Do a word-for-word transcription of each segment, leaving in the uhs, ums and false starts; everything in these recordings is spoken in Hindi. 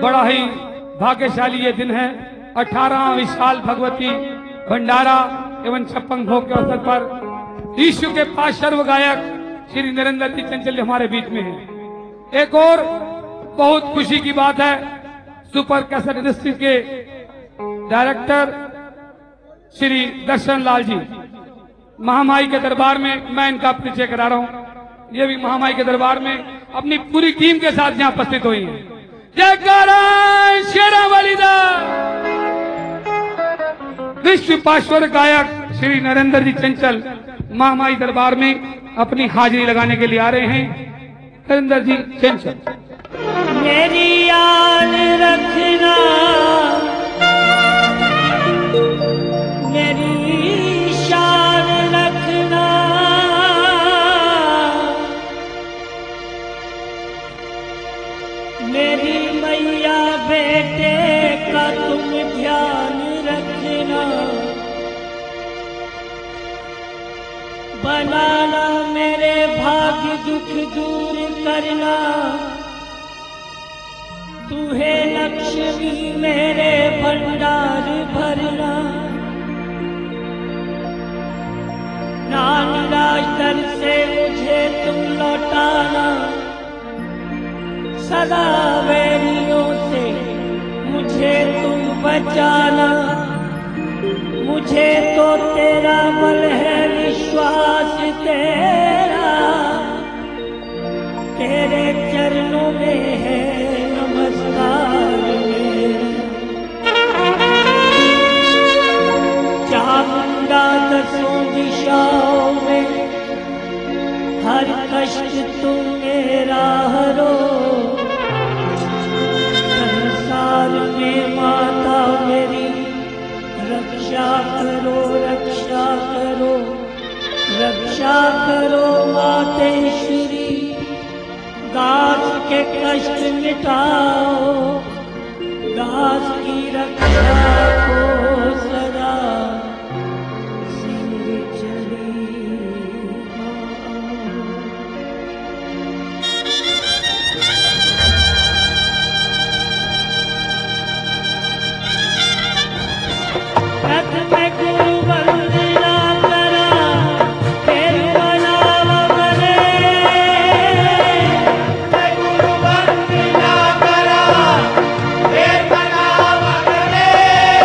बड़ा ही भाग्यशाली ये दिन है। अठारह विशाल भगवती भंडारा एवं छप्पन भोग के अवसर पर ईश्वर के पास सर्व गायक श्री नरेंद्र जी चंचल हमारे बीच में है। एक और बहुत खुशी की बात है, सुपर कैसेट इंडस्ट्री के डायरेक्टर श्री दर्शन लाल जी महामाई के दरबार में, मैं इनका परिचय करा रहा हूं। ये भी महामाई के दरबार में अपनी पूरी टीम के साथ यहाँ उपस्थित हुई है। जयकारा शेरावाली दा। विश्व पार्श्वर गायक श्री नरेंद्र जी चंचल महामाई दरबार में अपनी हाजिरी लगाने के लिए आ रहे हैं। नरेंद्र जी चंचल। मेरी याद रखना, मेरी शान रखना, मेरी मैया बेटे का तुम ध्यान रखना। बनाना मेरे भाग्य दुख दूर करना। तू है लक्ष्मी मेरे भंडार भरना। नानी राजदर से मुझे तुम लौटाना। सदा वैरियों से मुझे तुम बचाना। मुझे तो तेरा बल है, विश्वास तेरा, तेरे चरणों में है नमस्कार मेरा। चामुंडा दसों दिशाओं में हर कष्ट तुम मेरा हरो। संसार में माता मेरी रक्षा करो, रक्षा करो, रक्षा करो मातेश्वरी। दास के कष्ट मिटाओ, दास की रक्षा को सदा सिंह चली। रथ में गुरु वंदना करा, फिर बनावा बने। गुरु वंदना करा, फिर बनावा बने।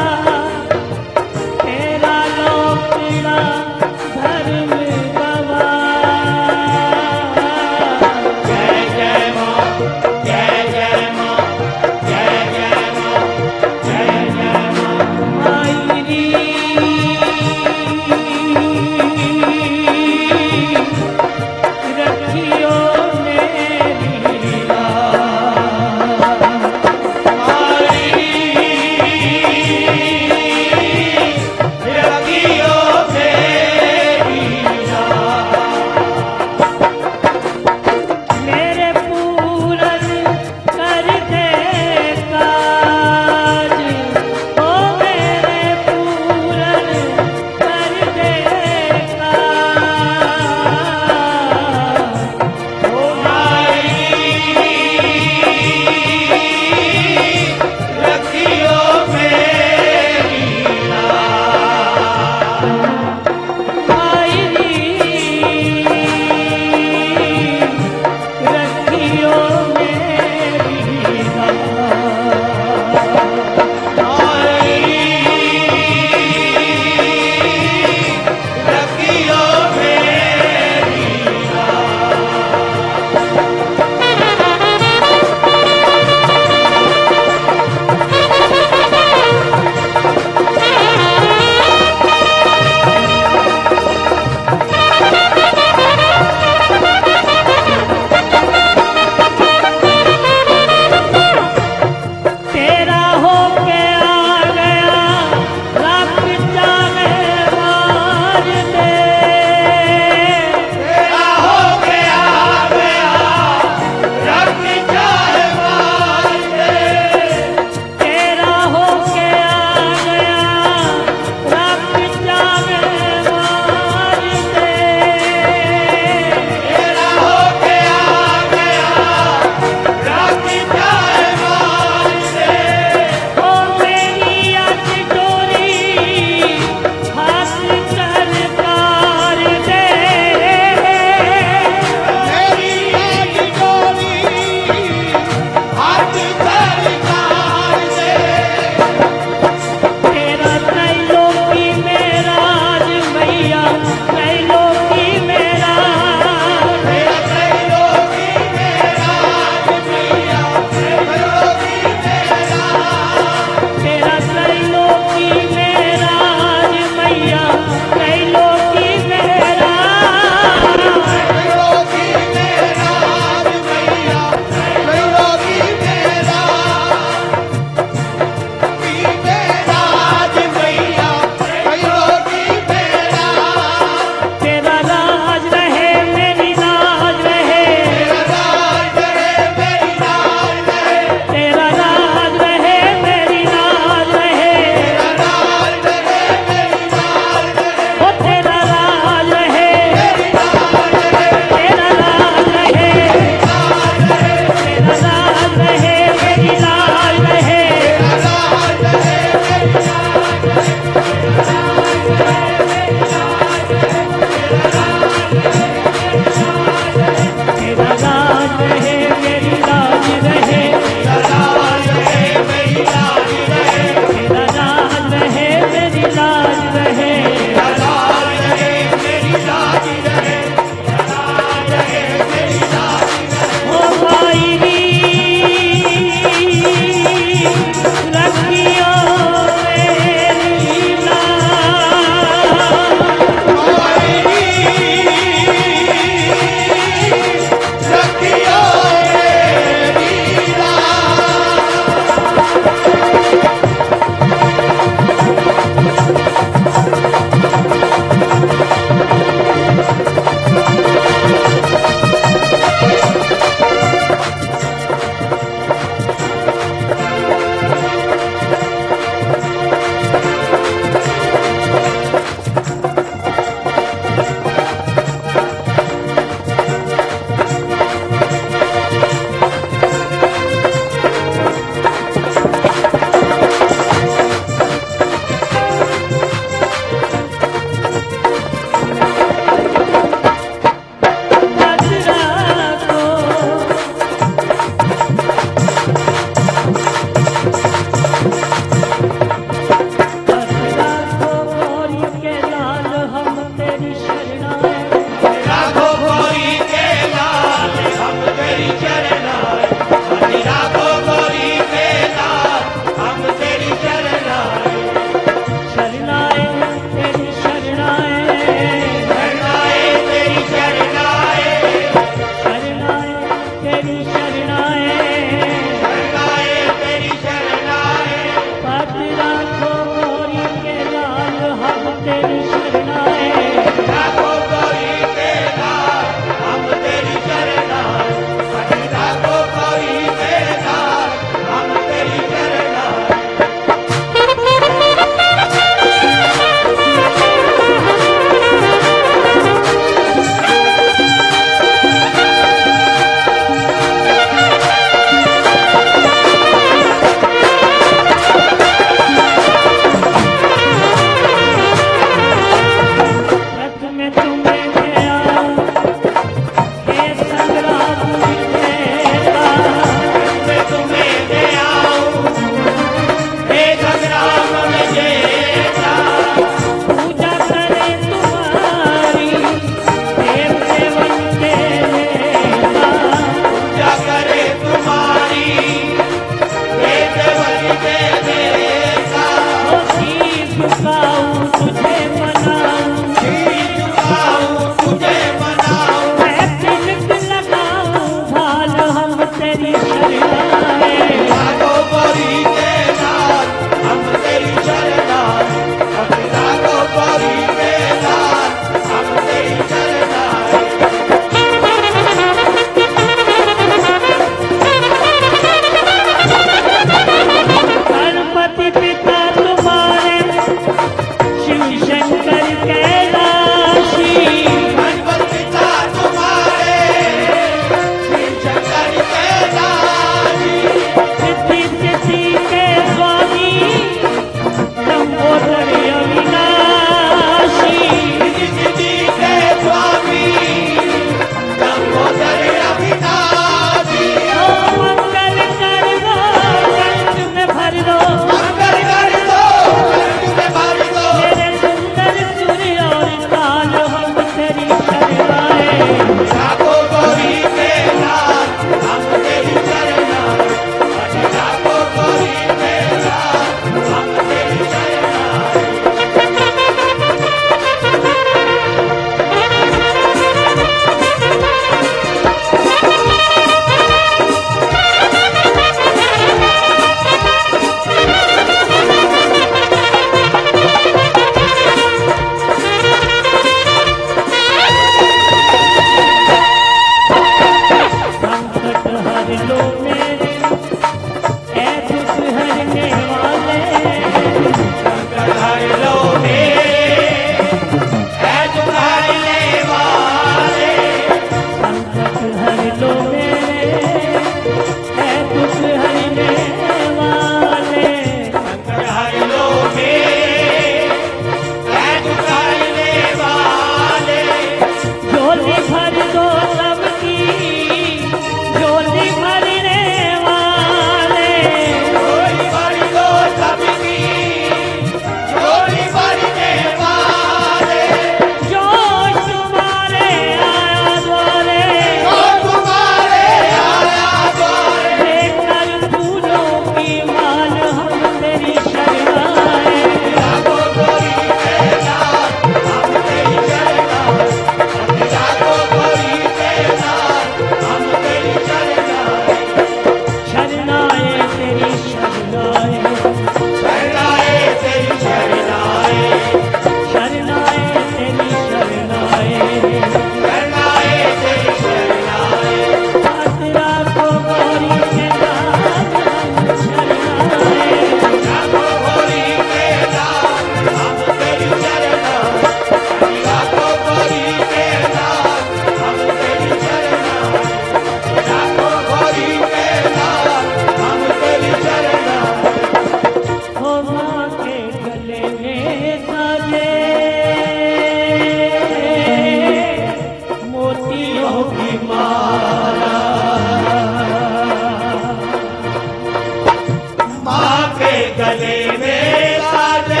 गले में साजे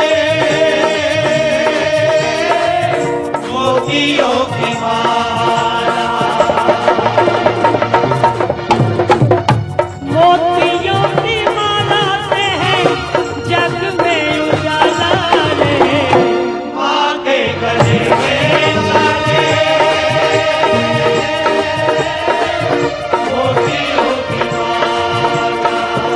मोतियों की माला, मोतियों की माला से है जग में उजाला रे, माँ के गले में साजे मोतियों की माला।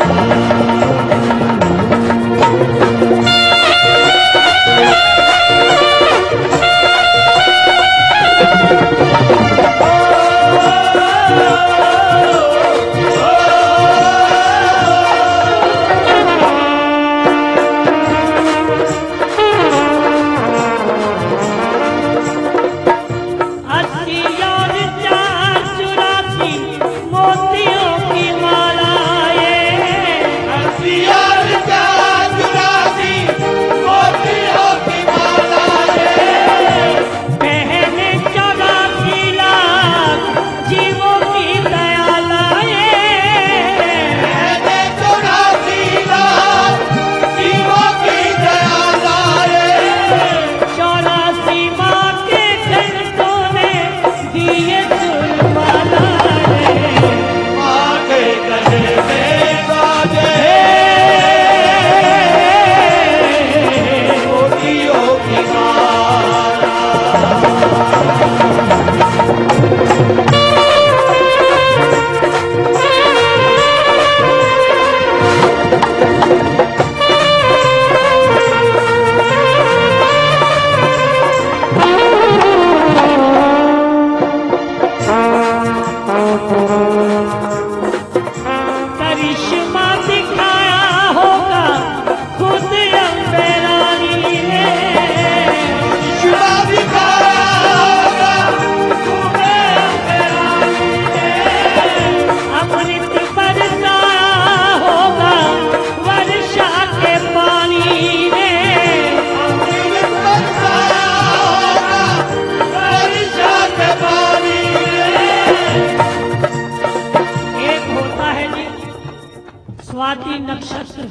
स्वाति नक्षत्र,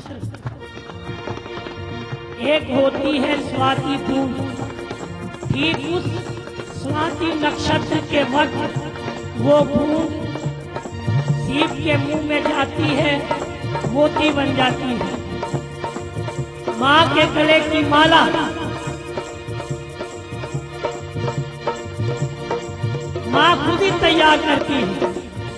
एक होती है स्वाति बूंद, ठीक उस स्वाति नक्षत्र के वक्त वो बूंद सीप के मुंह में जाती है, मोती बन जाती है। माँ के गले की माला माँ खुद ही तैयार करती है।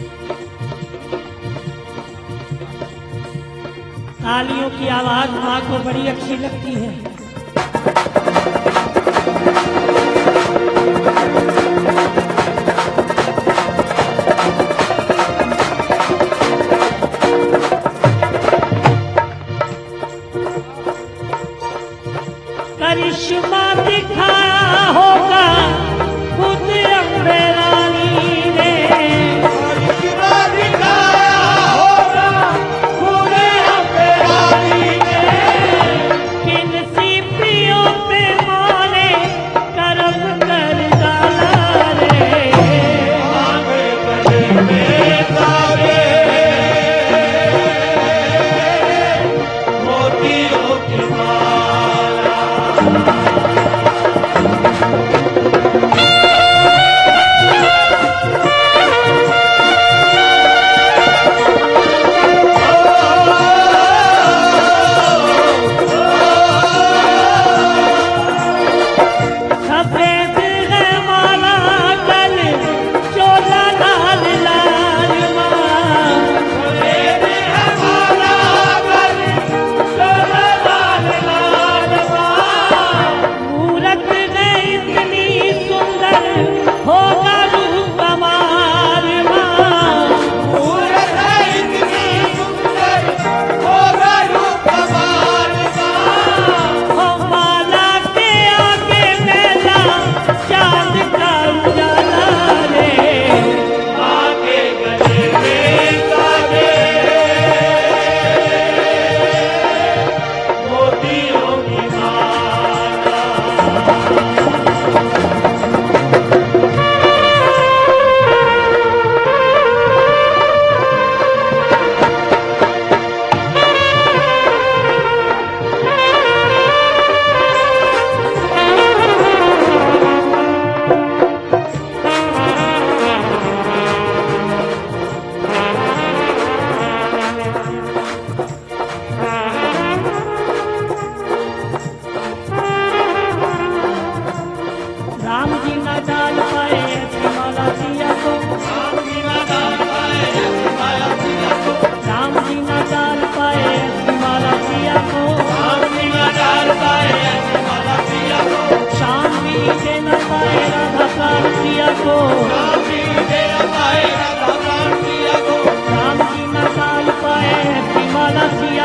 तालियों की आवाज माँ को बड़ी अच्छी लगती है। करिश्मा दिखाया होगा खुद अम्बे रानी ने, करिश्मा दिखाया होगा खुद अम्बे रानी ने, किन सी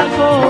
को